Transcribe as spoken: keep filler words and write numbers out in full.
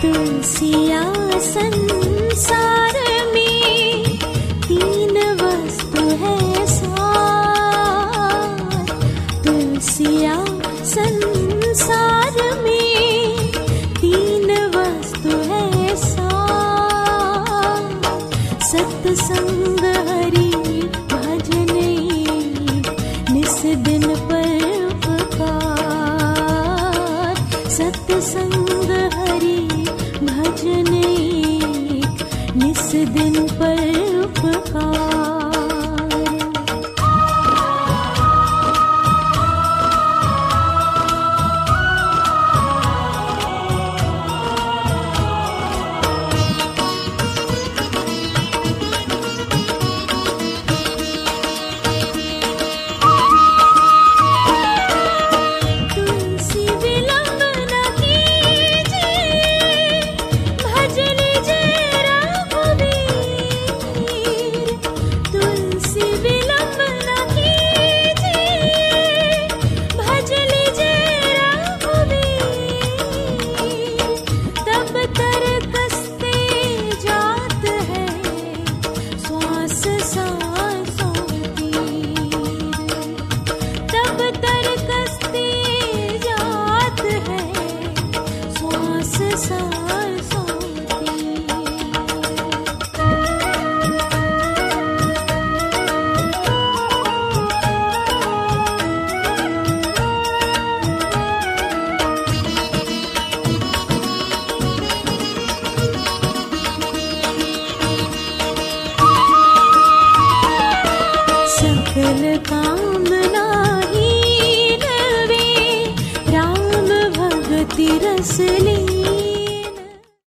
तुलसिया संसार में तीन वस्तु है सार। तुलसिया संसार में तीन वस्तु है सार। सत्संग हरि भजन निस दिन पर उपकार। सत्संग हरि भजन निस दिन पर उपकार। सा